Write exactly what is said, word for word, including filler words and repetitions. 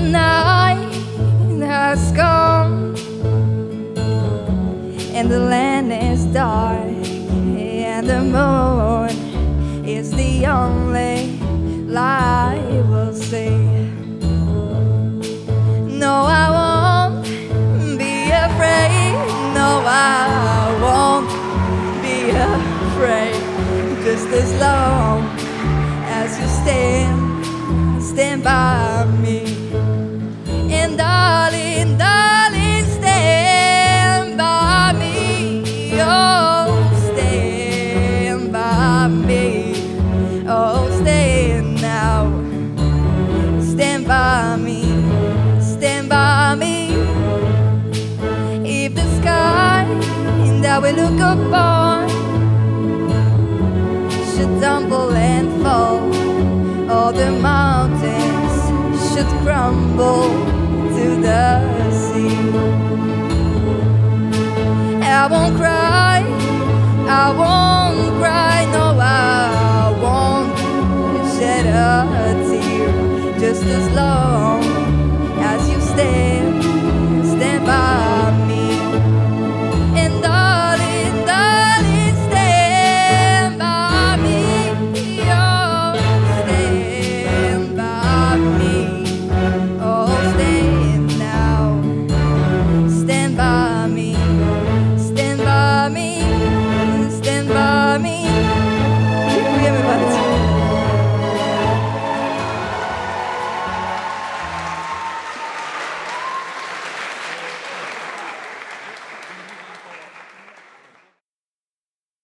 night has come and the land is dark, and the moon is the only light we'll see. No, I won't be afraid. No, I won't be afraid. Just as long as you stand, stand by me. And darling, darling, stand by me. Oh, stand by me. Oh, stand now. Stand by me. Stand by me. If the sky that we look upon should tumble and fall, all the mountains should crumble to the sea, I won't cry, I won't cry, no, I won't shed a tear. Just as long as you stay